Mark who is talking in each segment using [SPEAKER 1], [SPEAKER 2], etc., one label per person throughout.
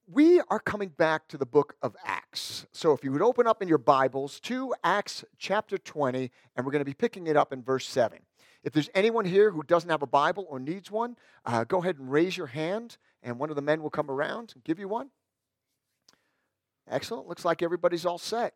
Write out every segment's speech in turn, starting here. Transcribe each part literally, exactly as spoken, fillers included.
[SPEAKER 1] we are coming back to the book of Acts. So if you would open up in your Bibles to Acts chapter twenty, and we're going to be picking it up in verse seven. If there's anyone here who doesn't have a Bible or needs one, uh, go ahead and raise your hand, and one of the men will come around and give you one. Excellent. Looks like everybody's all set.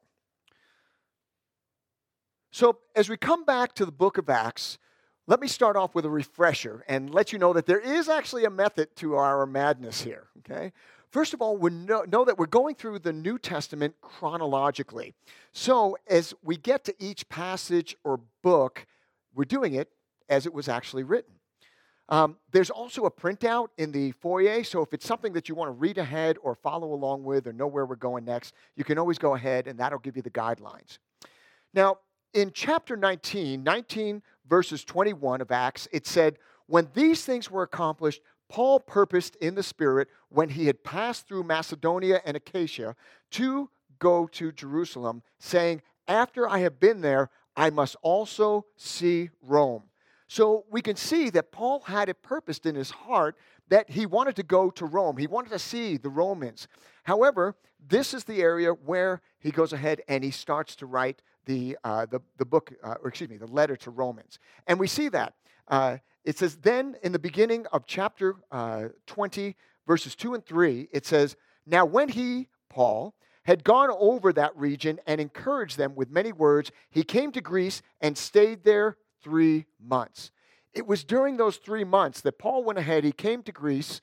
[SPEAKER 1] So as we come back to the book of Acts, let me start off with a refresher and let you know that there is actually a method to our madness here, okay? First of all, we know, know that we're going through the New Testament chronologically. So as we get to each passage or book, we're doing it as it was actually written. Um, there's also a printout in the foyer, so if it's something that you want to read ahead or follow along with or know where we're going next, you can always go ahead and that'll give you the guidelines. Now, in chapter nineteen, nineteen verses twenty-one of Acts, it said, "When these things were accomplished, Paul purposed in the Spirit, when he had passed through Macedonia and Achaia, to go to Jerusalem, saying, 'After I have been there, I must also see Rome.'" So we can see that Paul had it purposed in his heart that he wanted to go to Rome. He wanted to see the Romans. However, this is the area where he goes ahead and he starts to write the uh, the, the book, uh, or excuse me, the letter to Romans. And we see that. Uh, it says, then in the beginning of chapter uh, twenty, verses two and three, it says, "Now when he, Paul, had gone over that region and encouraged them with many words, he came to Greece and stayed there three months." It was during those three months that Paul went ahead, he came to Greece.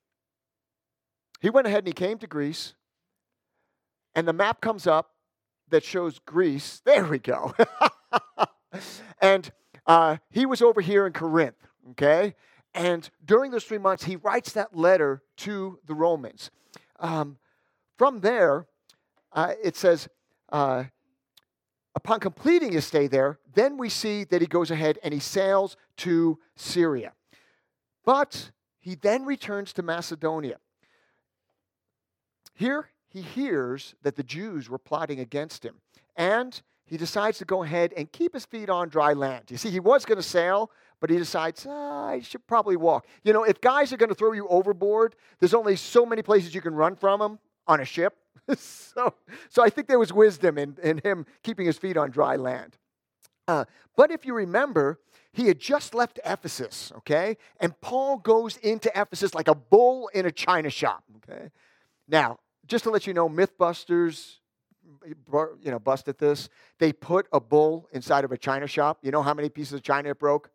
[SPEAKER 1] He went ahead and he came to Greece, and the map comes up that shows Greece. There we go. and uh, he was over here in Corinth, okay? And during those three months, he writes that letter to the Romans. Um, from there, uh, it says, uh, upon completing his stay there, then we see that he goes ahead and he sails to Syria. But he then returns to Macedonia. Here, he hears that the Jews were plotting against him, and he decides to go ahead and keep his feet on dry land. You see, he was going to sail, but he decides, ah, I should probably walk. You know, if guys are going to throw you overboard, there's only so many places you can run from them on a ship. so, so I think there was wisdom in, in him keeping his feet on dry land. Uh, but if you remember, he had just left Ephesus, okay? And Paul goes into Ephesus like a bull in a china shop, okay? Now, just to let you know, Mythbusters, you know, busted this. They put a bull inside of a china shop. You know how many pieces of china it broke?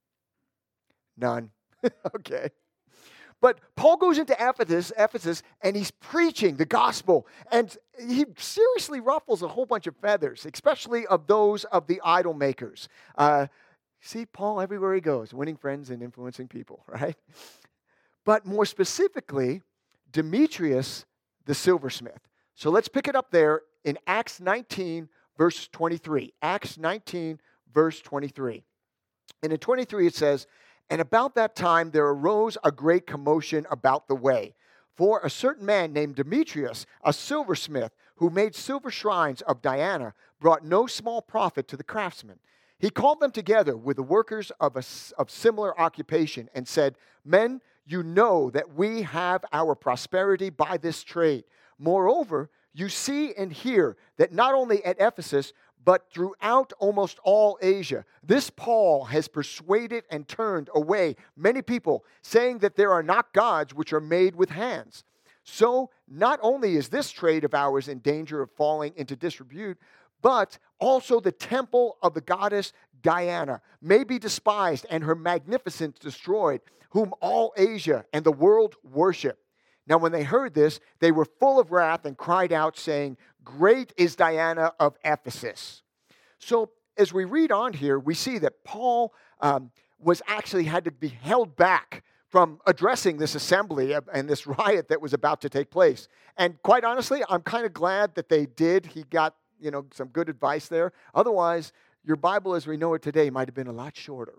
[SPEAKER 1] None. okay. But Paul goes into Ephesus, Ephesus, and he's preaching the gospel. And he seriously ruffles a whole bunch of feathers, especially of those of the idol makers. Uh, see, Paul, everywhere he goes, winning friends and influencing people, right? But more specifically, Demetrius, the silversmith. So let's pick it up there in Acts nineteen, verse twenty-three. Acts nineteen, verse twenty-three. And in twenty-three it says, "And about that time there arose a great commotion about the way. For a certain man named Demetrius, a silversmith, who made silver shrines of Diana, brought no small profit to the craftsmen. He called them together with the workers of, a, of similar occupation and said, 'Men, you know that we have our prosperity by this trade. Moreover, you see and hear that not only at Ephesus, but throughout almost all Asia, this Paul has persuaded and turned away many people, saying that there are not gods which are made with hands. So not only is this trade of ours in danger of falling into disrepute, but also the temple of the goddess Diana may be despised and her magnificence destroyed, whom all Asia and the world worship.' Now when they heard this, they were full of wrath and cried out, saying, 'Great is Diana of Ephesus.'" So as we read on here, we see that Paul um, was actually had to be held back from addressing this assembly and this riot that was about to take place. And quite honestly, I'm kind of glad that they did. He got, you know, some good advice there. Otherwise, your Bible as we know it today might have been a lot shorter.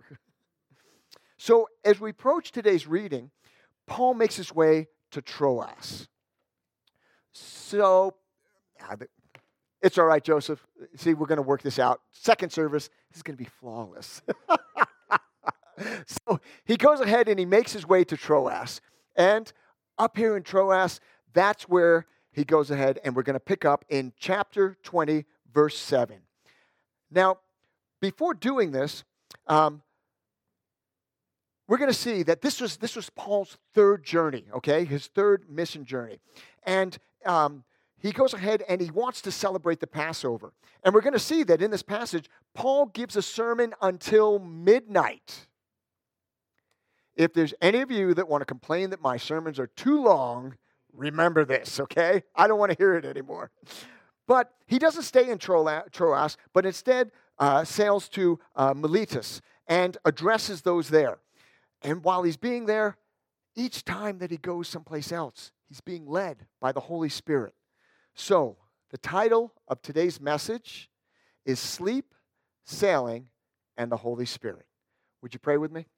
[SPEAKER 1] So as we approach today's reading, Paul makes his way to Troas. So, it's all right, Joseph. See, we're going to work this out. Second service, this is going to be flawless. So, he goes ahead and he makes his way to Troas. And up here in Troas, that's where he goes ahead, and we're going to pick up in chapter twenty, verse seven. Now, before doing this, um, we're going to see that this was this was Paul's third journey, okay, his third mission journey. And um, he goes ahead and he wants to celebrate the Passover. And we're going to see that in this passage, Paul gives a sermon until midnight. If there's any of you that want to complain that my sermons are too long, remember this, okay? I don't want to hear it anymore. But he doesn't stay in Troas, but instead uh, sails to uh, Miletus and addresses those there. And while he's being there, each time that he goes someplace else, he's being led by the Holy Spirit. So, the title of today's message is Sleep, Sailing, and the Holy Spirit. Would you pray with me?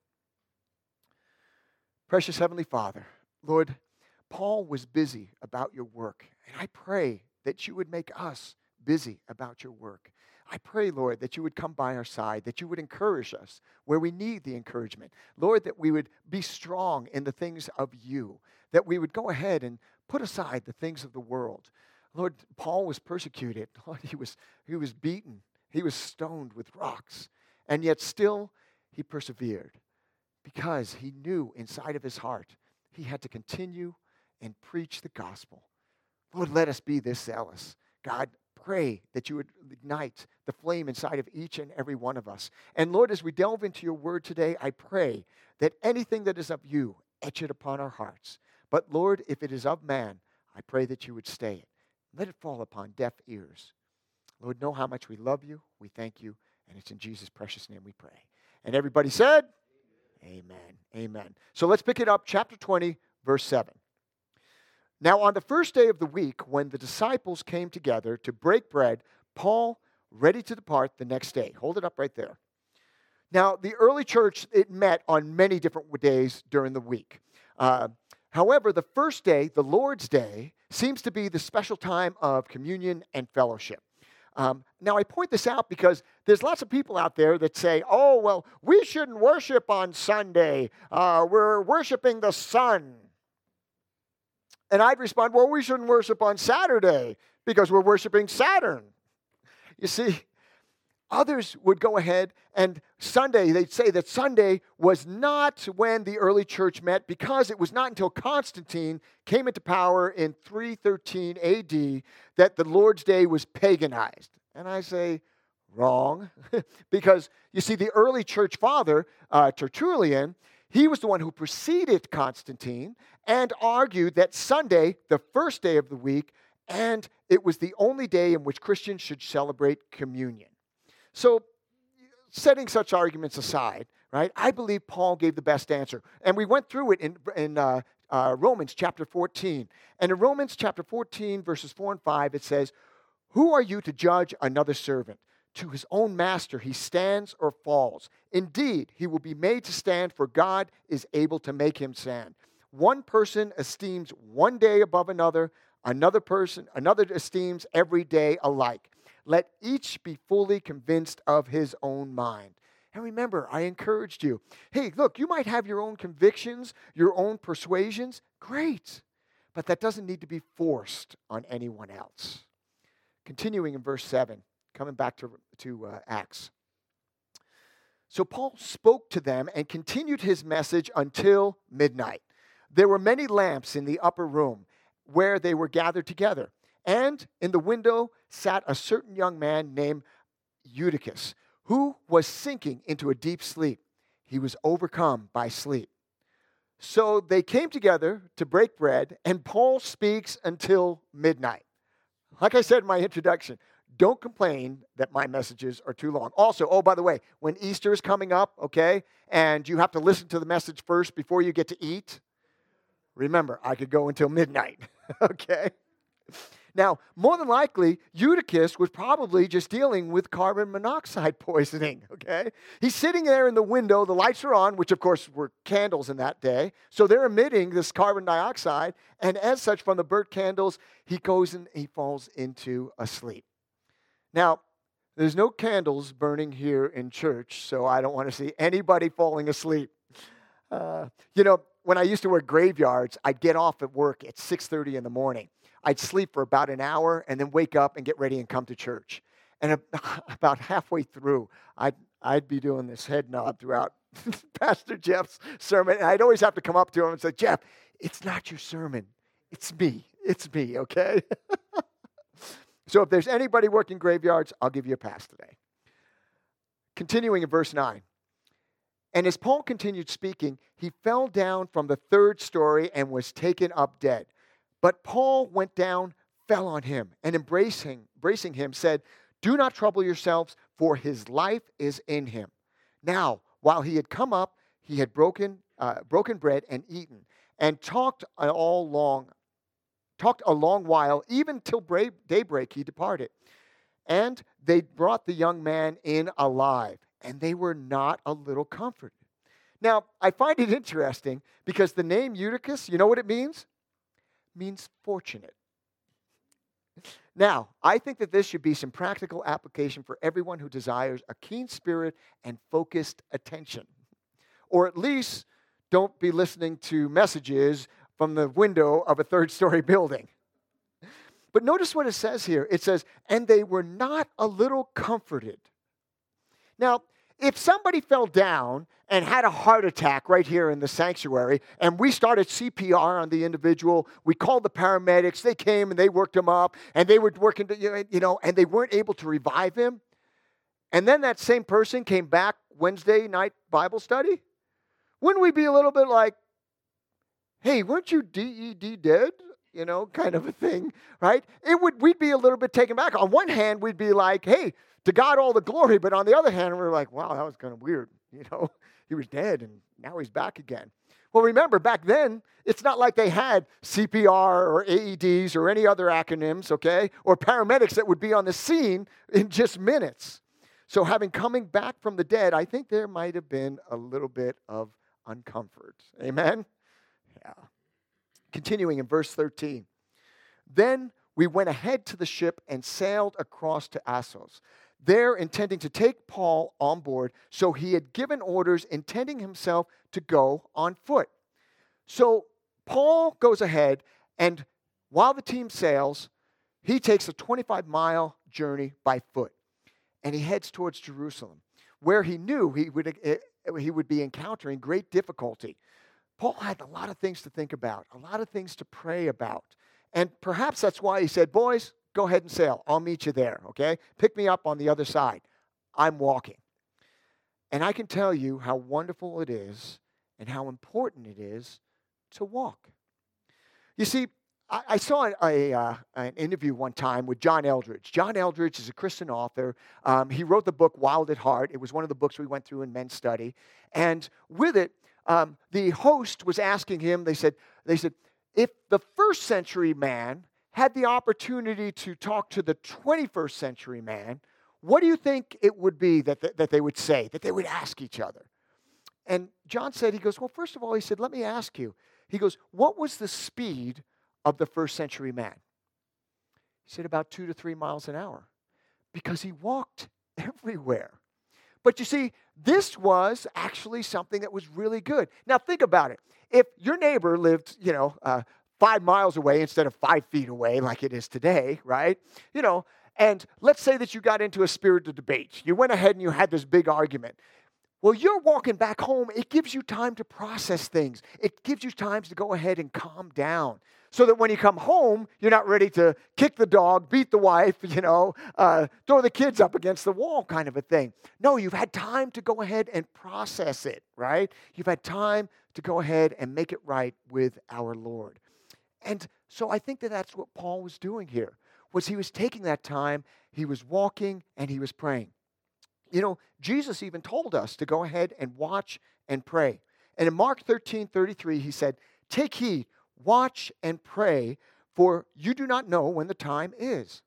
[SPEAKER 1] Precious Heavenly Father, Lord, Paul was busy about your work, and I pray that you would make us busy about your work. I pray, Lord, that you would come by our side, that you would encourage us where we need the encouragement. Lord, that we would be strong in the things of you, that we would go ahead and put aside the things of the world. Lord, Paul was persecuted. Lord, he was, he was beaten. He was stoned with rocks. And yet still he persevered because he knew inside of his heart he had to continue and preach the gospel. Lord, let us be this zealous. God, pray that you would ignite the flame inside of each and every one of us. And Lord, as we delve into your word today, I pray that anything that is of you, etch it upon our hearts. But Lord, if it is of man, I pray that you would stay it. Let it fall upon deaf ears. Lord, know how much we love you, we thank you, and it's in Jesus' precious name we pray. And everybody said, amen, amen. So let's pick it up, chapter twenty, verse seven. Now, on the first day of the week, when the disciples came together to break bread, Paul, ready to depart the next day. Hold it up right there. Now, the early church, it met on many different days during the week. Uh, however, the first day, the Lord's Day, seems to be the special time of communion and fellowship. Um, now, I point this out because there's lots of people out there that say, oh, well, we shouldn't worship on Sunday. Uh, we're worshiping the sun. And I'd respond, well, we shouldn't worship on Saturday because we're worshiping Saturn. You see, others would go ahead and Sunday, they'd say that Sunday was not when the early church met because it was not until Constantine came into power in three thirteen A D that the Lord's Day was paganized. And I say, wrong, because you see, the early church father, uh, Tertullian, he was the one who preceded Constantine and argued that Sunday, the first day of the week, and it was the only day in which Christians should celebrate communion. So, setting such arguments aside, right, I believe Paul gave the best answer. And we went through it in, in uh, uh, Romans chapter fourteen. And in Romans chapter fourteen, verses four and five, it says, who are you to judge another servant? To his own master he stands or falls. Indeed, he will be made to stand, for God is able to make him stand. One person esteems one day above another, another person, another esteems every day alike. Let each be fully convinced of his own mind. And remember, I encouraged you. Hey, look, you might have your own convictions, your own persuasions. Great. But that doesn't need to be forced on anyone else. Continuing in verse seven. Coming back to, to uh, Acts. So Paul spoke to them and continued his message until midnight. There were many lamps in the upper room where they were gathered together. And in the window sat a certain young man named Eutychus, who was sinking into a deep sleep. He was overcome by sleep. So they came together to break bread, and Paul speaks until midnight. Like I said in my introduction, don't complain that my messages are too long. Also, oh, by the way, when Easter is coming up, okay, and you have to listen to the message first before you get to eat, remember, I could go until midnight, okay? Now, more than likely, Eutychus was probably just dealing with carbon monoxide poisoning, okay? He's sitting there in the window, the lights are on, which of course were candles in that day, so they're emitting this carbon dioxide, and as such, from the burnt candles, he goes and he falls into a sleep. Now, there's no candles burning here in church, so I don't want to see anybody falling asleep. Uh, you know, when I used to work graveyards, I'd get off at work at six thirty in the morning. I'd sleep for about an hour and then wake up and get ready and come to church. And about halfway through, I'd, I'd be doing this head nod throughout Pastor Jeff's sermon. And I'd always have to come up to him and say, Jeff, it's not your sermon. It's me. It's me, okay? So if there's anybody working graveyards, I'll give you a pass today. Continuing in verse nine. And as Paul continued speaking, he fell down from the third story and was taken up dead. But Paul went down, fell on him, and embracing, embracing him, said, do not trouble yourselves, for his life is in him. Now, while he had come up, he had broken, uh, broken bread and eaten, and talked all long, talked a long while, even till daybreak he departed. And they brought the young man in alive, and they were not a little comforted. Now, I find it interesting because the name Eutychus, you know what it means? It means fortunate. Now, I think that this should be some practical application for everyone who desires a keen spirit and focused attention. Or at least don't be listening to messages from the window of a third-story building. But notice what it says here. It says, and they were not a little comforted. Now, if somebody fell down and had a heart attack right here in the sanctuary, and we started C P R on the individual, we called the paramedics, they came and they worked him up, and they were working, to, you know, and they weren't able to revive him, and then that same person came back Wednesday night Bible study, wouldn't we be a little bit like, hey, weren't you D E D dead? You know, kind of a thing, right? It would, we'd be a little bit taken back. On one hand, we'd be like, hey, to God all the glory. But on the other hand, we're like, wow, that was kind of weird. You know, he was dead and now he's back again. Well, remember, back then, it's not like they had C P R or A E Ds or any other acronyms, okay, or paramedics that would be on the scene in just minutes. So having coming back from the dead, I think there might have been a little bit of uncomfort. Amen? Yeah. Continuing in verse thirteen. Then we went ahead to the ship and sailed across to Assos, there intending to take Paul on board, so he had given orders intending himself to go on foot. So Paul goes ahead, and while the team sails, he takes a twenty-five mile journey by foot, and he heads towards Jerusalem, where he knew he would, he would be encountering great difficulty. Paul had a lot of things to think about, a lot of things to pray about. And perhaps that's why he said, boys, go ahead and sail. I'll meet you there, okay? Pick me up on the other side. I'm walking. And I can tell you how wonderful it is and how important it is to walk. You see, I, I saw a, uh, an interview one time with John Eldredge. John Eldredge is a Christian author. Um, he wrote the book Wild at Heart. It was one of the books we went through in men's study. And with it, Um, the host was asking him, they said, they said, if the first century man had the opportunity to talk to the twenty-first century man, what do you think it would be that, th- that they would say, that they would ask each other? And John said, he goes, well, first of all, he said, let me ask you. He goes, what was the speed of the first century man? He said, about two to three miles an hour, because he walked everywhere. But you see, this was actually something that was really good. Now, think about it. If your neighbor lived, you know, uh, five miles away instead of five feet away like it is today, right? You know, and let's say that you got into a spirited debate. You went ahead and you had this big argument. Well, you're walking back home. It gives you time to process things. It gives you time to go ahead and calm down, so that when you come home, you're not ready to kick the dog, beat the wife, you know, uh, throw the kids up against the wall kind of a thing. No, you've had time to go ahead and process it, right? You've had time to go ahead and make it right with our Lord. And so I think that that's what Paul was doing here, was he was taking that time, he was walking, and he was praying. You know, Jesus even told us to go ahead and watch and pray. And in Mark thirteen thirty-three, he said, take heed, watch and pray, for you do not know when the time is.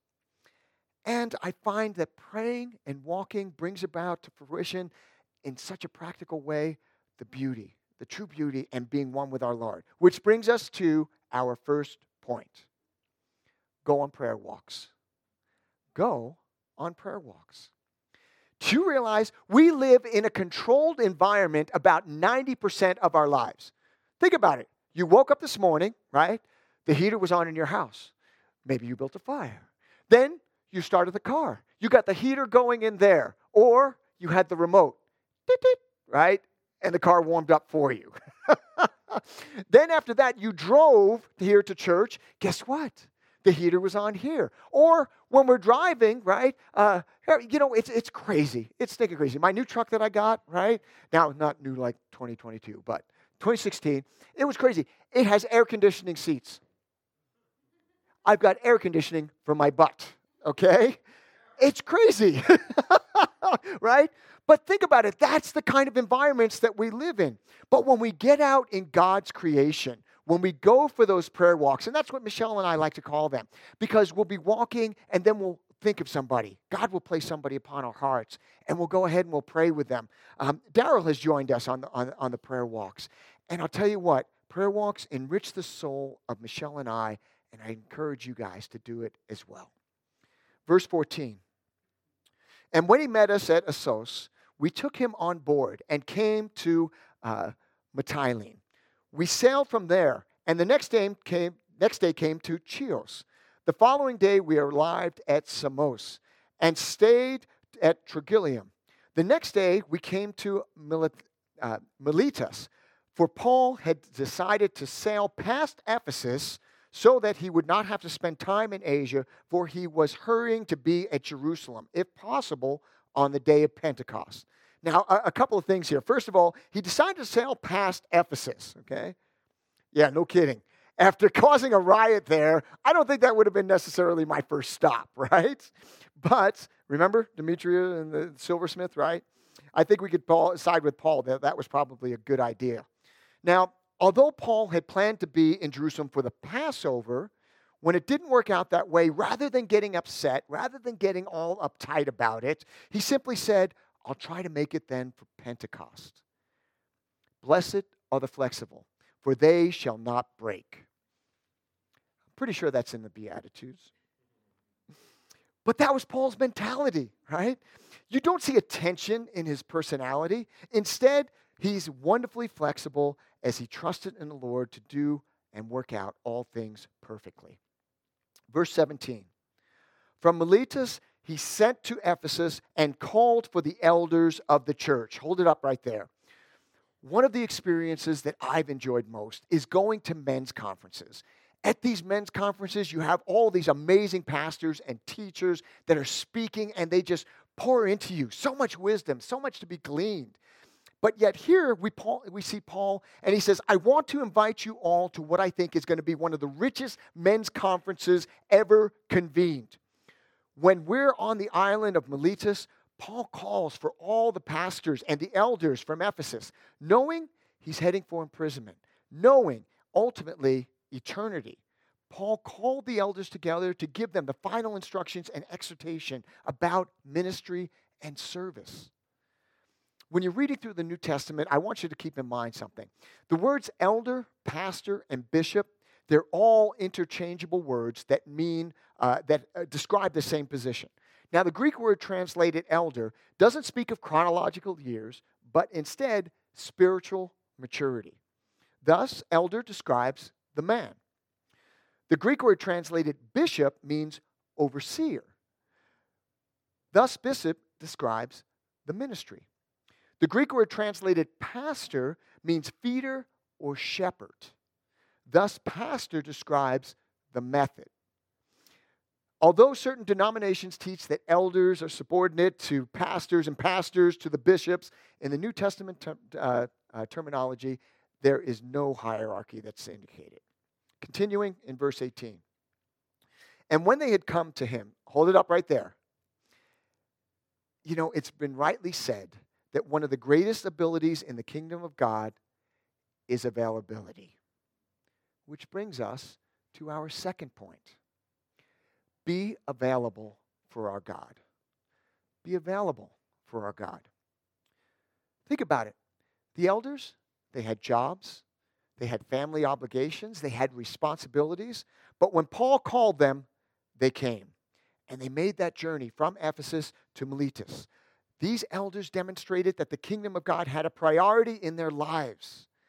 [SPEAKER 1] And I find that praying and walking brings about to fruition in such a practical way the beauty, the true beauty, and being one with our Lord. Which brings us to our first point. Go on prayer walks. Go on prayer walks. Do you realize we live in a controlled environment about ninety percent of our lives? Think about it. You woke up this morning, right? The heater was on in your house. Maybe you built a fire. Then you started the car. You got the heater going in there. Or you had the remote, right? And the car warmed up for you. Then after that, you drove here to church. Guess what? The heater was on here. Or when we're driving, right? Uh, you know, it's it's crazy. It's stinking crazy. My new truck that I got, right? Now, not new like twenty twenty-two, but twenty sixteen. It was crazy. It has air conditioning seats. I've got air conditioning for my butt, okay? It's crazy, right? But think about it. That's the kind of environments that we live in. But when we get out in God's creation, when we go for those prayer walks, and that's what Michelle and I like to call them, because we'll be walking and then we'll think of somebody. God will place somebody upon our hearts, and we'll go ahead and we'll pray with them. Um, Daryl has joined us on the, on, on the prayer walks. And I'll tell you what, prayer walks enrich the soul of Michelle and I, and I encourage you guys to do it as well. Verse fourteen. And when he met us at Assos, we took him on board and came to uh, Mytilene. We sailed from there, and the next day came, next day came to Chios. The following day we arrived at Samos and stayed at Trogyllium. The next day we came to Milet, uh, Miletus, for Paul had decided to sail past Ephesus so that he would not have to spend time in Asia, for he was hurrying to be at Jerusalem, if possible, on the day of Pentecost. Now, a, a couple of things here. First of all, he decided to sail past Ephesus, okay? Yeah, no kidding. After causing a riot there, I don't think that would have been necessarily my first stop, right? But remember Demetria and the silversmith, right? I think we could Paul, side with Paul that that was probably a good idea. Now, although Paul had planned to be in Jerusalem for the Passover, when it didn't work out that way, rather than getting upset, rather than getting all uptight about it, he simply said, I'll try to make it then for Pentecost. Blessed are the flexible, for they shall not break. I'm pretty sure that's in the Beatitudes. But that was Paul's mentality, right? You don't see a tension in his personality. Instead, he's wonderfully flexible as he trusted in the Lord to do and work out all things perfectly. Verse seventeen. From Miletus he sent to Ephesus and called for the elders of the church. Hold it up right there. One of the experiences that I've enjoyed most is going to men's conferences. At these men's conferences, you have all these amazing pastors and teachers that are speaking, and they just pour into you so much wisdom, so much to be gleaned. But yet here we, Paul, we see Paul, and he says, I want to invite you all to what I think is going to be one of the richest men's conferences ever convened. When we're on the island of Miletus, Paul calls for all the pastors and the elders from Ephesus, knowing he's heading for imprisonment, knowing ultimately eternity. Paul called the elders together to give them the final instructions and exhortation about ministry and service. When you're reading through the New Testament, I want you to keep in mind something. The words elder, pastor, and bishop, they're all interchangeable words that mean, uh, that uh, describe the same position. Now, the Greek word translated elder doesn't speak of chronological years, but instead spiritual maturity. Thus, elder describes the man. The Greek word translated bishop means overseer. Thus, bishop describes the ministry. The Greek word translated pastor means feeder or shepherd. Thus, pastor describes the method. Although certain denominations teach that elders are subordinate to pastors and pastors to the bishops, in the New Testament ter- uh, uh, terminology, there is no hierarchy that's indicated. Continuing in verse eighteen. And when they had come to him, hold it up right there. You know, it's been rightly said that one of the greatest abilities in the kingdom of God is availability. Which brings us to our second point. Be available for our God. Be available for our God. Think about it. The elders, they had jobs, they had family obligations, they had responsibilities, but when Paul called them, they came. And they made that journey from Ephesus to Miletus. These elders demonstrated that the kingdom of God had a priority in their lives.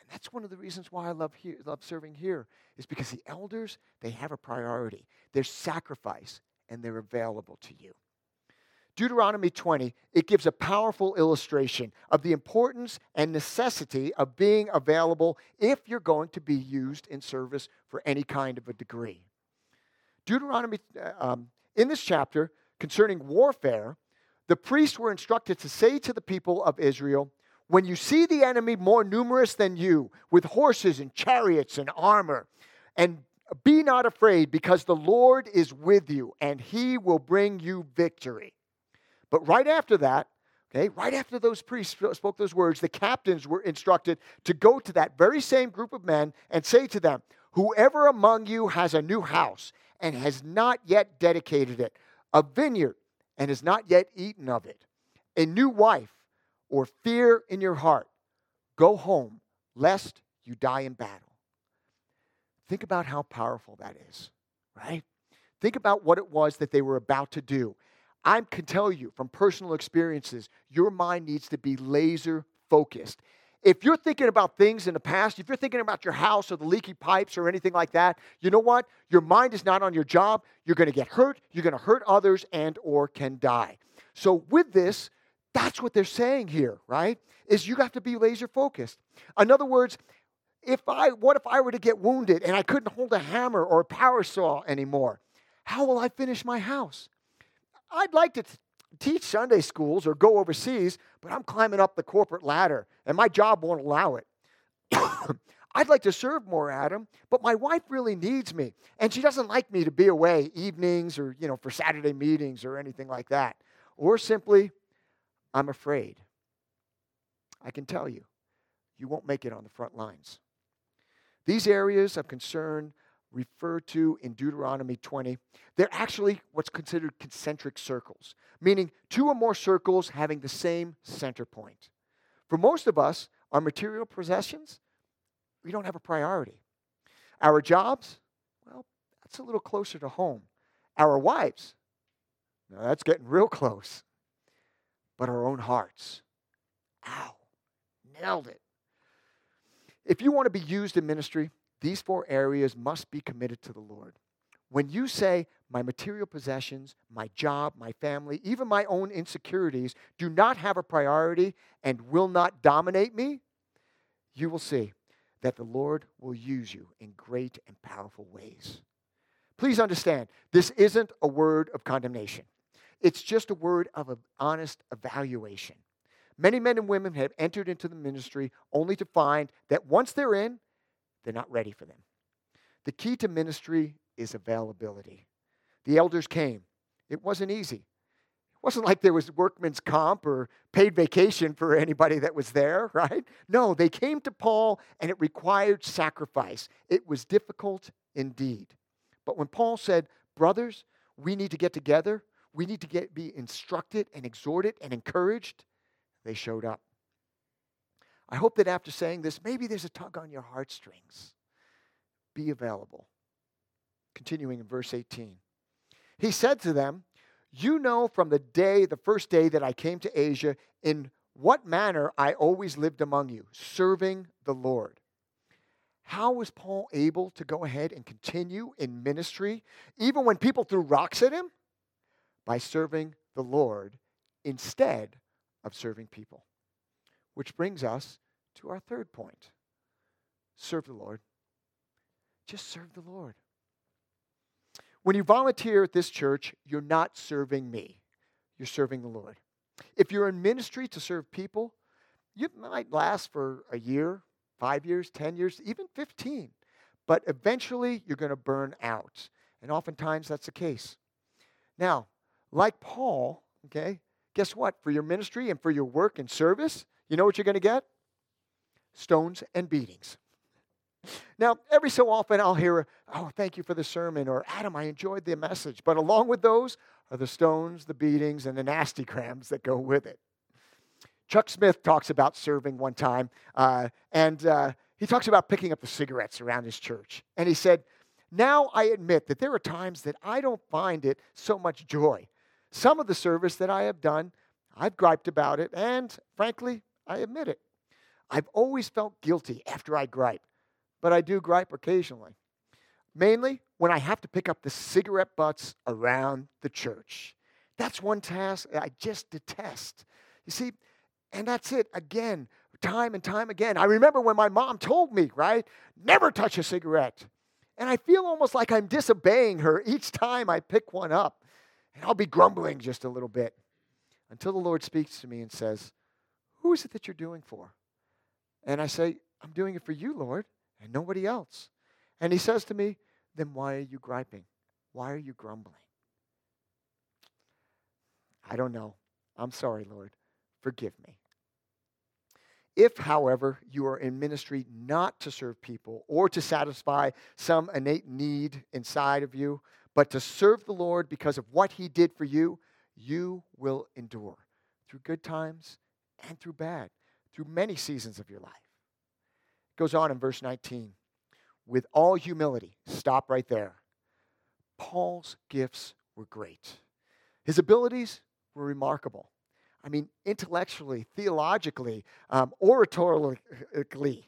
[SPEAKER 1] And that's one of the reasons why I love here, love serving here, is because the elders, they have a priority. There's sacrifice, and they're available to you. Deuteronomy twenty, it gives a powerful illustration of the importance and necessity of being available if you're going to be used in service for any kind of a degree. Deuteronomy, um, in this chapter concerning warfare, the priests were instructed to say to the people of Israel, when you see the enemy more numerous than you, with horses and chariots and armor, and be not afraid, because the Lord is with you, and he will bring you victory. But right after that, okay, right after those priests spoke those words, the captains were instructed to go to that very same group of men and say to them, whoever among you has a new house and has not yet dedicated it, a vineyard and has not yet eaten of it, a new wife or fear in your heart, go home, lest you die in battle. Think about how powerful that is, right? Think about what it was that they were about to do. I can tell you from personal experiences, your mind needs to be laser focused. If you're thinking about things in the past, if you're thinking about your house or the leaky pipes or anything like that, you know what? Your mind is not on your job. You're going to get hurt. You're going to hurt others and or can die. So with this, that's what they're saying here, right? Is you have to be laser focused. In other words, if I, what if I were to get wounded and I couldn't hold a hammer or a power saw anymore? How will I finish my house? I'd like to t- teach Sunday schools or go overseas, but I'm climbing up the corporate ladder, and my job won't allow it. I'd like to serve more, Adam, but my wife really needs me, and she doesn't like me to be away evenings or, you know, for Saturday meetings or anything like that. Or simply, I'm afraid. I can tell you, you won't make it on the front lines. These areas of concern referred to in Deuteronomy twenty, they're actually what's considered concentric circles, meaning two or more circles having the same center point. For most of us, our material possessions, we don't have a priority. Our jobs, well, that's a little closer to home. Our wives, now that's getting real close. But our own hearts, ow, nailed it. If you want to be used in ministry, these four areas must be committed to the Lord. When you say, my material possessions, my job, my family, even my own insecurities do not have a priority and will not dominate me, you will see that the Lord will use you in great and powerful ways. Please understand, this isn't a word of condemnation. It's just a word of an honest evaluation. Many men and women have entered into the ministry only to find that once they're in, they're not ready for them. The key to ministry is availability. The elders came. It wasn't easy. It wasn't like there was workman's comp or paid vacation for anybody that was there, right? No, they came to Paul and it required sacrifice. It was difficult indeed. But when Paul said, brothers, we need to get together, we need to get be instructed and exhorted and encouraged, they showed up. I hope that after saying this, maybe there's a tug on your heartstrings. Be available. Continuing in verse eighteen. He said to them, you know from the day, the first day that I came to Asia, in what manner I always lived among you, serving the Lord. How was Paul able to go ahead and continue in ministry, even when people threw rocks at him? By serving the Lord instead of serving people. Which brings us to our third point. Serve the Lord. Just serve the Lord. When you volunteer at this church, you're not serving me. You're serving the Lord. If you're in ministry to serve people, you might last for a year, five years, ten years, even fifteen. But eventually, you're going to burn out. And oftentimes, that's the case. Now, like Paul, okay, guess what? For your ministry and for your work and service, you know what you're going to get? Stones and beatings. Now, every so often I'll hear, oh, thank you for the sermon, or Adam, I enjoyed the message. But along with those are the stones, the beatings, and the nasty grams that go with it. Chuck Smith talks about serving one time, uh, and uh, he talks about picking up the cigarettes around his church. And he said, now I admit that there are times that I don't find it so much joy. Some of the service that I have done, I've griped about it, and frankly, I admit it. I've always felt guilty after I gripe, but I do gripe occasionally. Mainly when I have to pick up the cigarette butts around the church. That's one task I just detest. You see, and that's it again, time and time again. I remember when my mom told me, right, never touch a cigarette. And I feel almost like I'm disobeying her each time I pick one up. And I'll be grumbling just a little bit until the Lord speaks to me and says, who is it that you're doing for? And I say, I'm doing it for you, Lord, and nobody else. And he says to me, then why are you griping? Why are you grumbling? I don't know. I'm sorry, Lord. Forgive me. If, however, you are in ministry not to serve people or to satisfy some innate need inside of you, but to serve the Lord because of what he did for you, you will endure through good times and through bad, through many seasons of your life. It goes on in verse nineteen. With all humility, stop right there. Paul's gifts were great. His abilities were remarkable. I mean, intellectually, theologically, um, oratorically.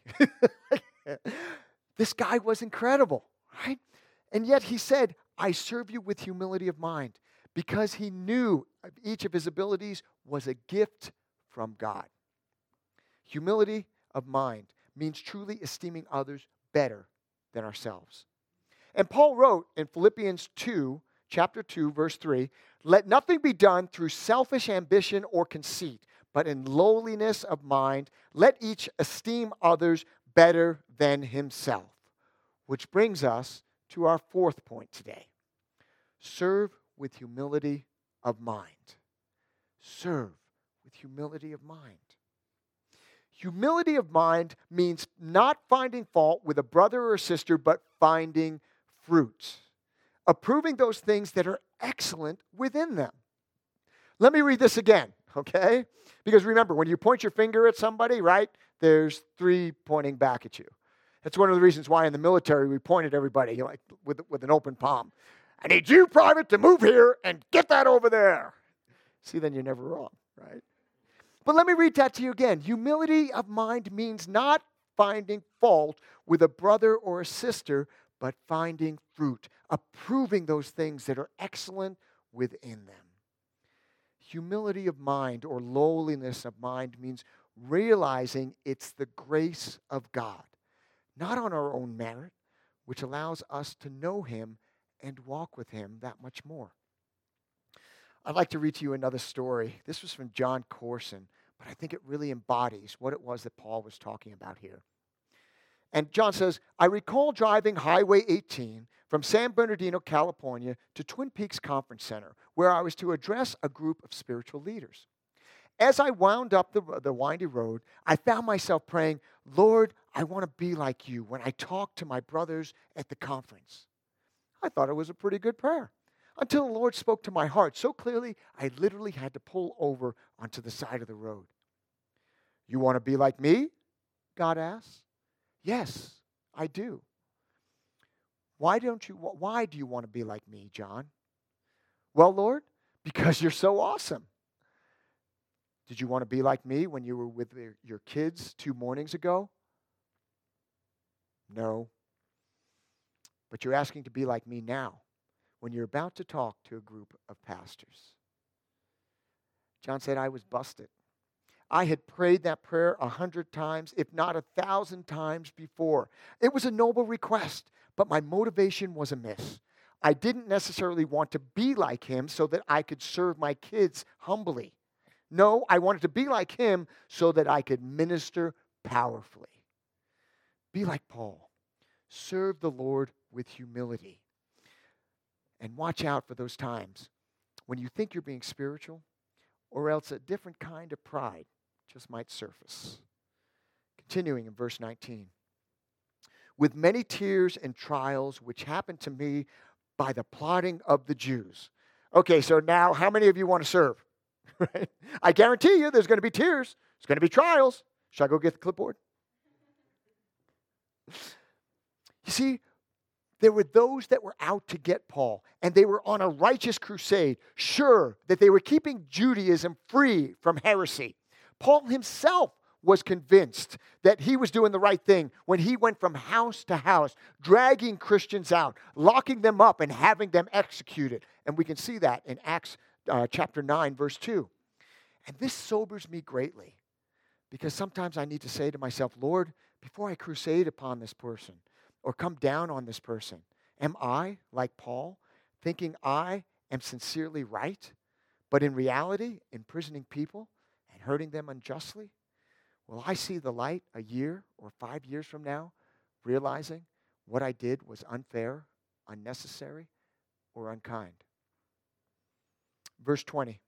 [SPEAKER 1] This guy was incredible, right? And yet he said, I serve you with humility of mind, because he knew each of his abilities was a gift from God. Humility of mind means truly esteeming others better than ourselves. And Paul wrote in Philippians two, chapter two, verse three, let nothing be done through selfish ambition or conceit, but in lowliness of mind, let each esteem others better than himself. Which brings us to our fourth point today. Serve with humility of mind. Serve with humility of mind. Humility of mind means not finding fault with a brother or sister, but finding fruit. Approving those things that are excellent within them. Let me read this again, okay? Because remember, when you point your finger at somebody, right, there's three pointing back at you. That's one of the reasons why in the military we point at everybody, you know, like with, with an open palm. I need you, private, to move here and get that over there. See, then you're never wrong, right? But let me read that to you again. Humility of mind means not finding fault with a brother or a sister, but finding fruit, approving those things that are excellent within them. Humility of mind or lowliness of mind means realizing it's the grace of God, not on our own merit, which allows us to know him and walk with him that much more. I'd like to read to you another story. This was from John Corson, but I think it really embodies what it was that Paul was talking about here. And John says, I recall driving Highway eighteen from San Bernardino, California to Twin Peaks Conference Center, where I was to address a group of spiritual leaders. As I wound up the, the windy road, I found myself praying, Lord, I want to be like you when I talk to my brothers at the conference. I thought it was a pretty good prayer, until the Lord spoke to my heart so clearly, I literally had to pull over onto the side of the road. You want to be like me? God asked. Yes, I do. Why don't you, why do you want to be like me, John? Well, Lord, because you're so awesome. Did you want to be like me when you were with your kids two mornings ago? No. But you're asking to be like me now, when you're about to talk to a group of pastors. John said, I was busted. I had prayed that prayer a hundred times, if not a thousand times before. It was a noble request, but my motivation was amiss. I didn't necessarily want to be like him so that I could serve my kids humbly. No, I wanted to be like him so that I could minister powerfully. Be like Paul. Serve the Lord with humility. And watch out for those times when you think you're being spiritual, or else a different kind of pride just might surface. Continuing in verse nineteen. With many tears and trials which happened to me by the plotting of the Jews. Okay, so now how many of you want to serve? Right? I guarantee you there's going to be tears. There's going to be trials. Should I go get the clipboard? You see, there were those that were out to get Paul, and they were on a righteous crusade, sure that they were keeping Judaism free from heresy. Paul himself was convinced that he was doing the right thing when he went from house to house, dragging Christians out, locking them up, and having them executed. And we can see that in Acts uh, chapter nine, verse two. And this sobers me greatly, because sometimes I need to say to myself, Lord, before I crusade upon this person or come down on this person, am I, like Paul, thinking I am sincerely right, but in reality, imprisoning people and hurting them unjustly? Will I see the light a year or five years from now, realizing what I did was unfair, unnecessary, or unkind? Verse twenty.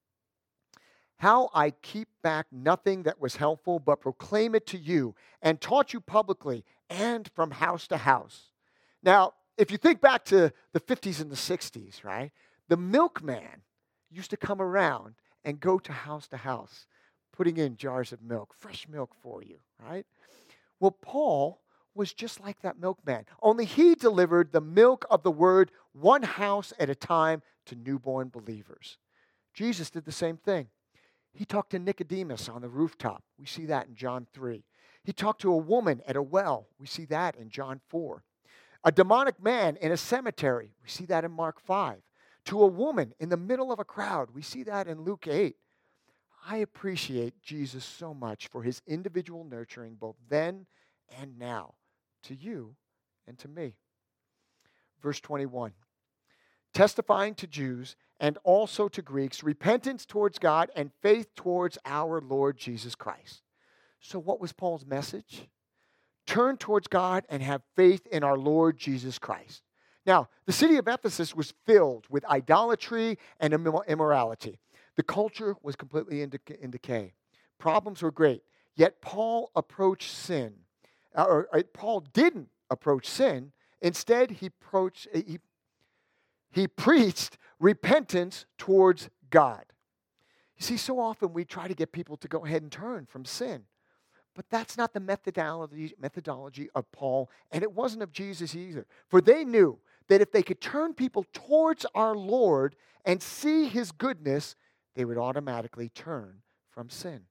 [SPEAKER 1] How I keep back nothing that was helpful, but proclaim it to you and taught you publicly and from house to house. Now, if you think back to the fifties and the sixties, right? The milkman used to come around and go to house to house, putting in jars of milk, fresh milk for you, right? Well, Paul was just like that milkman, only he delivered the milk of the word one house at a time to newborn believers. Jesus did the same thing. He talked to Nicodemus on the rooftop. We see that in John three. He talked to a woman at a well. We see that in John four. A demonic man in a cemetery. We see that in Mark five. To a woman in the middle of a crowd. We see that in Luke eight. I appreciate Jesus so much for his individual nurturing both then and now, to you and to me. Verse twenty-one. Testifying to Jews and also to Greeks, repentance towards God and faith towards our Lord Jesus Christ. So what was Paul's message? Turn towards God and have faith in our Lord Jesus Christ. Now, the city of Ephesus was filled with idolatry and immorality. The culture was completely in, de- in decay. Problems were great. Yet Paul approached sin. Uh, or, or Paul didn't approach sin. Instead, he approached, he, he preached repentance towards God. You see, so often we try to get people to go ahead and turn from sin. But that's not the methodology, methodology of Paul, and it wasn't of Jesus either. For they knew that if they could turn people towards our Lord and see his goodness, they would automatically turn from sin.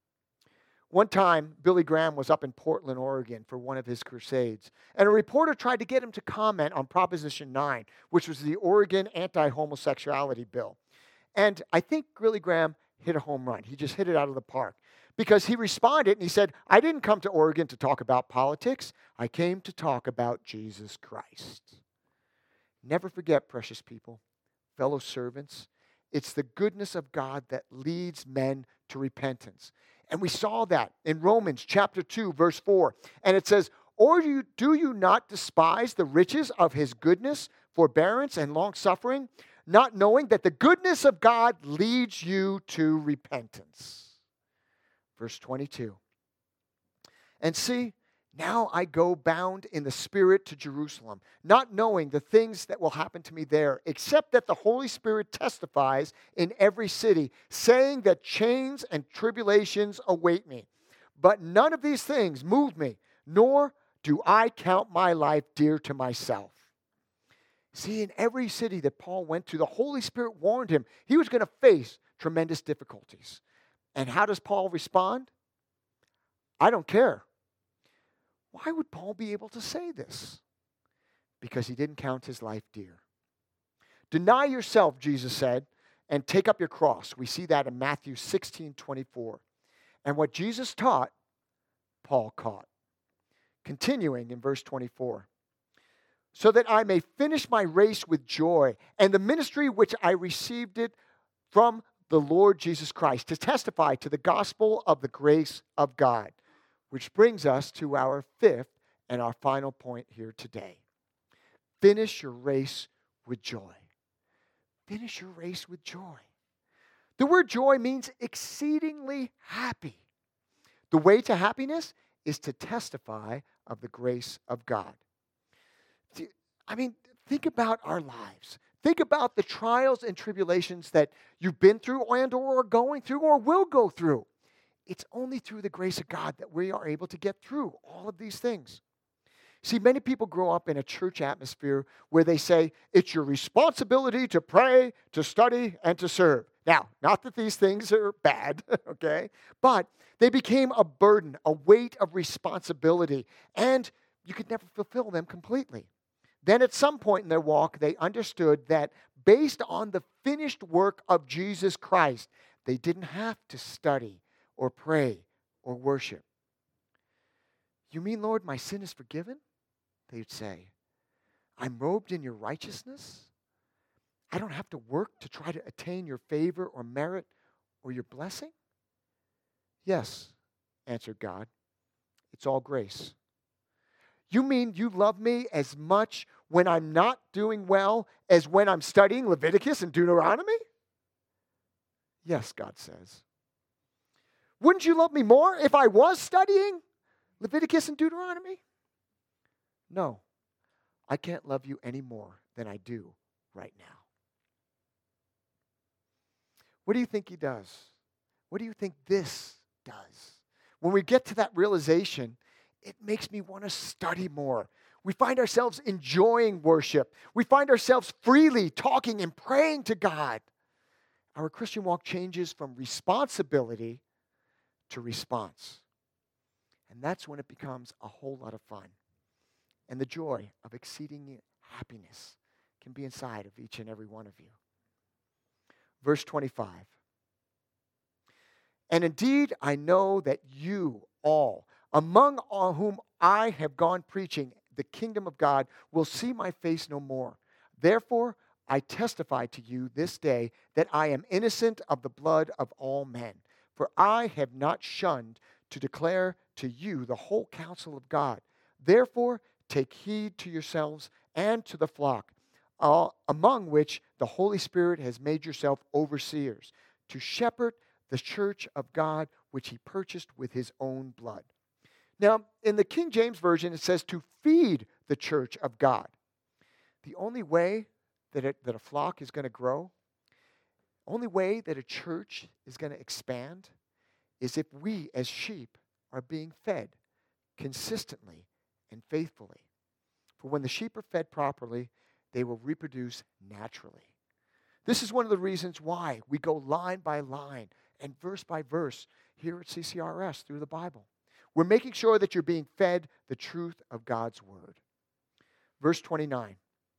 [SPEAKER 1] One time, Billy Graham was up in Portland, Oregon for one of his crusades, and a reporter tried to get him to comment on Proposition nine, which was the Oregon anti-homosexuality bill. And I think Billy Graham hit a home run. He just hit it out of the park. Because he responded and he said, I didn't come to Oregon to talk about politics. I came to talk about Jesus Christ. Never forget, precious people, fellow servants, it's the goodness of God that leads men to repentance. And we saw that in Romans chapter two, verse four. And it says, Or do you, do you not despise the riches of his goodness, forbearance, and long-suffering, not knowing that the goodness of God leads you to repentance? Verse twenty-two. And see, now I go bound in the Spirit to Jerusalem, not knowing the things that will happen to me there, except that the Holy Spirit testifies in every city, saying that chains and tribulations await me. But none of these things move me, nor do I count my life dear to myself. See, in every city that Paul went to, the Holy Spirit warned him he was going to face tremendous difficulties. And how does Paul respond? I don't care. Why would Paul be able to say this? Because he didn't count his life dear. Deny yourself, Jesus said, and take up your cross. We see that in Matthew sixteen twenty-four. And what Jesus taught, Paul caught. Continuing in verse twenty-four. So that I may finish my race with joy and the ministry which I received it from the Lord Jesus Christ, to testify to the gospel of the grace of God. Which brings us to our fifth and our final point here today. Finish your race with joy. Finish your race with joy. The word joy means exceedingly happy. The way to happiness is to testify of the grace of God. I mean, think about our lives. Think about the trials and tribulations that you've been through and or are going through or will go through. It's only through the grace of God that we are able to get through all of these things. See, many people grow up in a church atmosphere where they say, it's your responsibility to pray, to study, and to serve. Now, not that these things are bad, okay? But they became a burden, a weight of responsibility, and you could never fulfill them completely. Then at some point in their walk, they understood that based on the finished work of Jesus Christ, they didn't have to study or pray or worship. You mean, Lord, my sin is forgiven? They'd say. I'm robed in your righteousness? I don't have to work to try to attain your favor or merit or your blessing? Yes, answered God. It's all grace. You mean you love me as much when I'm not doing well as when I'm studying Leviticus and Deuteronomy? Yes, God says. Wouldn't you love me more if I was studying Leviticus and Deuteronomy? No, I can't love you any more than I do right now. What do you think he does? What do you think this does? When we get to that realization, it makes me want to study more. We find ourselves enjoying worship. We find ourselves freely talking and praying to God. Our Christian walk changes from responsibility to response. And that's when it becomes a whole lot of fun. And the joy of exceeding happiness can be inside of each and every one of you. Verse twenty-five. And indeed, I know that you all, among all whom I have gone preaching the kingdom of God, will see my face no more. Therefore, I testify to you this day that I am innocent of the blood of all men. For I have not shunned to declare to you the whole counsel of God. Therefore, take heed to yourselves and to the flock, uh, among which the Holy Spirit has made yourself overseers, to shepherd the church of God, which he purchased with his own blood. Now, in the King James Version, it says to feed the church of God. The only way that, it, that a flock is going to grow, only way that a church is going to expand, is if we as sheep are being fed consistently and faithfully. For when the sheep are fed properly, they will reproduce naturally. This is one of the reasons why we go line by line and verse by verse here at C C R S through the Bible. We're making sure that you're being fed the truth of God's word. Verse twenty-nine.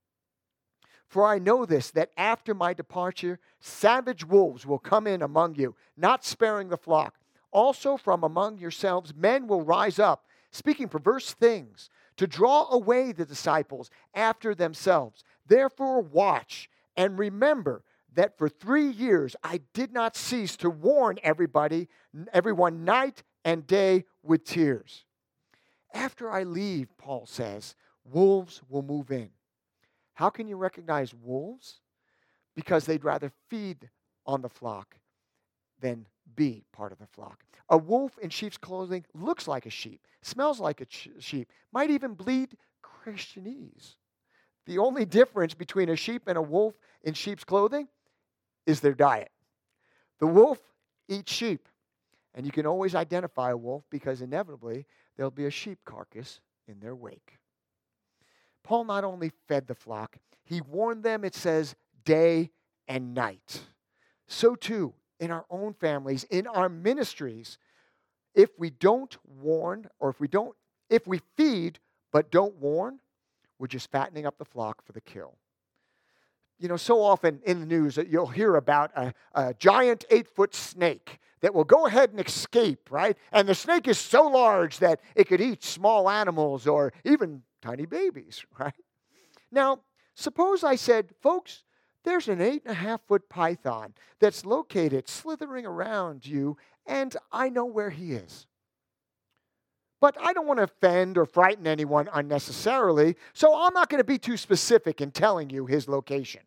[SPEAKER 1] For I know this, that after my departure, savage wolves will come in among you, not sparing the flock. Also from among yourselves, men will rise up, speaking perverse things, to draw away the disciples after themselves. Therefore watch and remember that for three years I did not cease to warn everybody, everyone night and day with tears. After I leave, Paul says, wolves will move in. How can you recognize wolves? Because they'd rather feed on the flock than be part of the flock. A wolf in sheep's clothing looks like a sheep, smells like a ch- sheep, might even bleed Christianese. The only difference between a sheep and a wolf in sheep's clothing is their diet. The wolf eats sheep, and you can always identify a wolf because inevitably there'll be a sheep carcass in their wake. Paul not only fed the flock, he warned them, it says, day and night. So too, in our own families, in our ministries, if we don't warn, or if we don't, if we feed but don't warn, we're just fattening up the flock for the kill. You know, so often in the news you'll hear about a, a giant eight-foot snake that will go ahead and escape, right? And the snake is so large that it could eat small animals or even tiny babies, right? Now, suppose I said, folks, there's an eight and a half foot python that's located slithering around you, and I know where he is. But I don't want to offend or frighten anyone unnecessarily, so I'm not going to be too specific in telling you his location.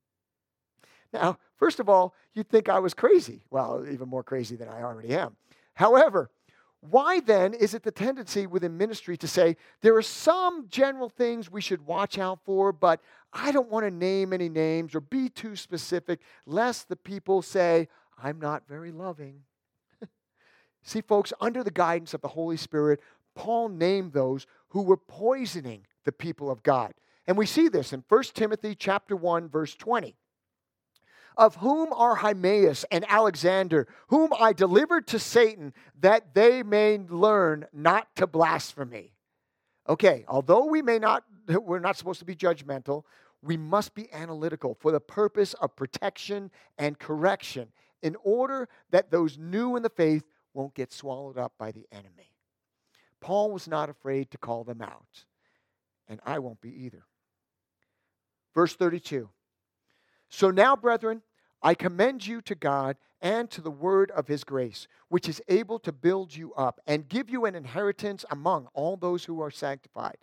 [SPEAKER 1] Now, first of all, you'd think I was crazy. Well, even more crazy than I already am. However, why then is it the tendency within ministry to say there are some general things we should watch out for, but I don't want to name any names or be too specific, lest the people say, I'm not very loving. See, folks, under the guidance of the Holy Spirit, Paul named those who were poisoning the people of God. And we see this in First Timothy chapter one, verse twenty. of whom are Hymenaeus and Alexander, whom I delivered to Satan, that they may learn not to blaspheme. Okay, although we may not, we're not supposed to be judgmental, we must be analytical for the purpose of protection and correction, in order that those new in the faith won't get swallowed up by the enemy. Paul was not afraid to call them out, and I won't be either. Verse thirty-two. So now, brethren, I commend you to God and to the word of his grace, which is able to build you up and give you an inheritance among all those who are sanctified.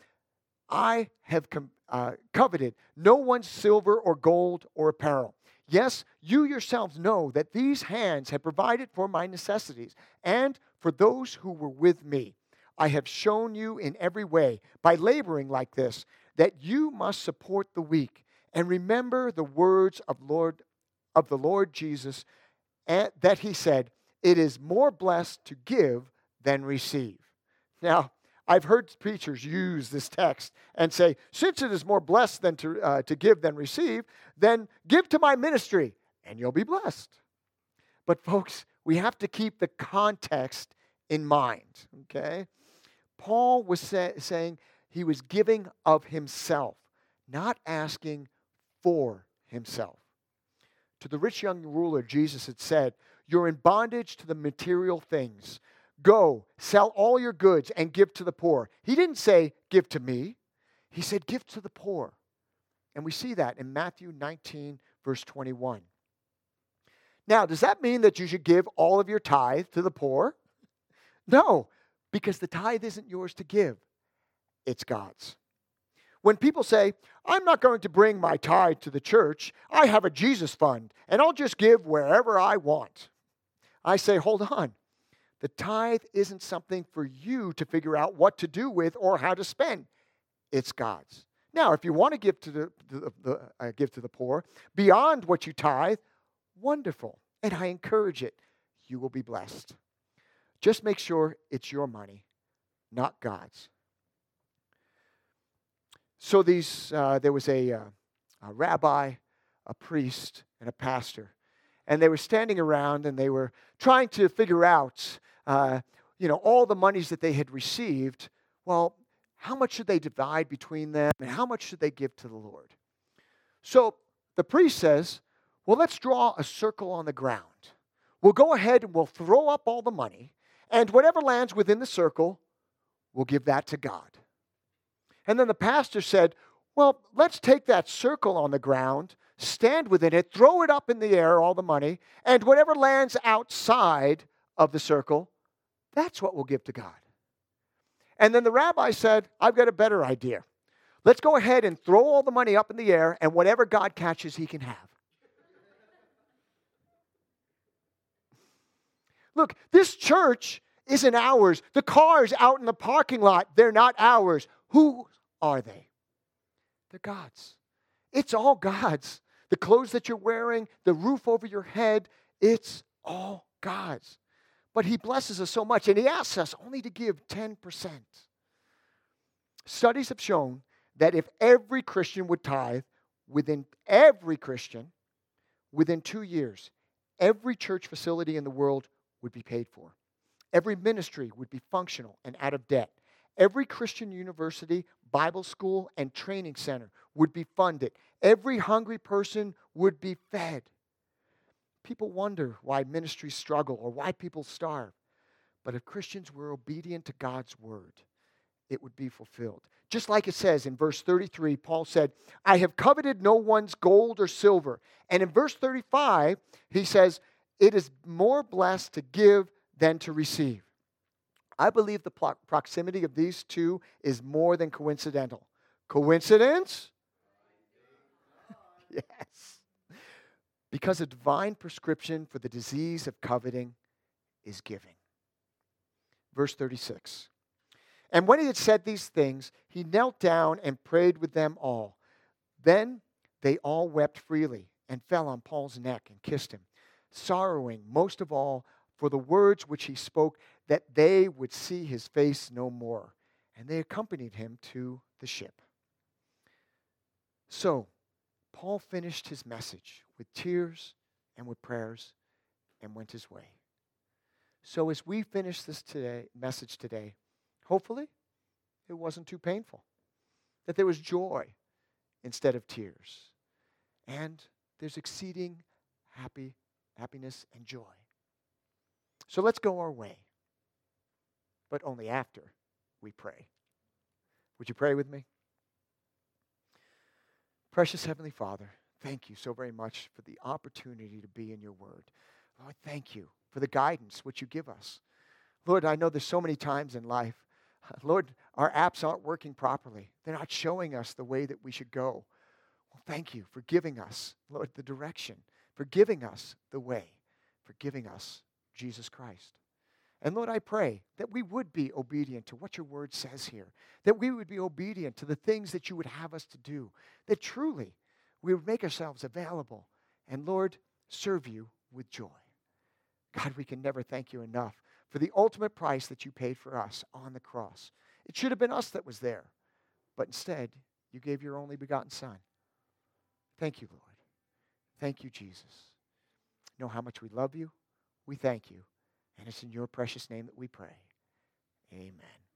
[SPEAKER 1] I have com- uh, coveted no one's silver or gold or apparel. Yes, you yourselves know that these hands have provided for my necessities and for those who were with me. I have shown you in every way, by laboring like this, that you must support the weak, and remember the words of Lord of the Lord Jesus, and that he said, "It is more blessed to give than receive." Now, I've heard preachers use this text and say, since it is more blessed than to uh, to give than receive, then give to my ministry, and you'll be blessed. But folks, we have to keep the context in mind. Okay, Paul was say, saying he was giving of himself, not asking for himself. To the rich young ruler, Jesus had said, "You're in bondage to the material things. Go, sell all your goods and give to the poor." He didn't say, "Give to me." He said, "Give to the poor." And we see that in Matthew nineteen, verse twenty-one. Now, does that mean that you should give all of your tithe to the poor? No, because the tithe isn't yours to give. It's God's. When people say, "I'm not going to bring my tithe to the church, I have a Jesus fund, and I'll just give wherever I want," I say, hold on. The tithe isn't something for you to figure out what to do with or how to spend. It's God's. Now, if you want to give to the, the, the uh, give to the poor beyond what you tithe, wonderful, and I encourage it. You will be blessed. Just make sure it's your money, not God's. So these, uh, there was a, uh, a rabbi, a priest, and a pastor, and they were standing around and they were trying to figure out, uh, you know, all the monies that they had received. Well, how much should they divide between them, and how much should they give to the Lord? So the priest says, "Well, let's draw a circle on the ground. We'll go ahead and we'll throw up all the money, and whatever lands within the circle, we'll give that to God." And then the pastor said, "Well, let's take that circle on the ground, stand within it, throw it up in the air, all the money, and whatever lands outside of the circle, that's what we'll give to God." And then the rabbi said, "I've got a better idea. Let's go ahead and throw all the money up in the air, and whatever God catches, he can have." Look, this church isn't ours. The cars out in the parking lot, they're not ours. Who are they? They're God's. It's all God's. The clothes that you're wearing, the roof over your head, it's all God's. But he blesses us so much, and he asks us only to give ten percent. Studies have shown that if every Christian would tithe, within every Christian, within two years, every church facility in the world would be paid for. Every ministry would be functional and out of debt. Every Christian university, Bible school, and training center would be funded. Every hungry person would be fed. People wonder why ministries struggle or why people starve. But if Christians were obedient to God's word, it would be fulfilled. Just like it says in verse thirty-three, Paul said, "I have coveted no one's gold or silver." And in verse thirty-five, he says, "It is more blessed to give than to receive." I believe the pro- proximity of these two is more than coincidental. Coincidence? Yes. Because a divine prescription for the disease of coveting is giving. Verse thirty-six. And when he had said these things, he knelt down and prayed with them all. Then they all wept freely and fell on Paul's neck and kissed him, sorrowing most of all for the words which he spoke, that they would see his face no more. And they accompanied him to the ship. So, Paul finished his message with tears and with prayers and went his way. So as we finish this today, message today, hopefully it wasn't too painful, that there was joy instead of tears, and there's exceeding happy happiness and joy. So let's go our way, but only after we pray. Would you pray with me? Precious Heavenly Father, thank you so very much for the opportunity to be in your word. Lord, thank you for the guidance which you give us. Lord, I know there's so many times in life, Lord, our apps aren't working properly. They're not showing us the way that we should go. Well, thank you for giving us, Lord, the direction, for giving us the way, for giving us Jesus Christ. And Lord, I pray that we would be obedient to what your word says here, that we would be obedient to the things that you would have us to do, that truly we would make ourselves available and, Lord, serve you with joy. God, we can never thank you enough for the ultimate price that you paid for us on the cross. It should have been us that was there, but instead, you gave your only begotten Son. Thank you, Lord. Thank you, Jesus. Know how much we love you. We thank you. And it's in your precious name that we pray. Amen.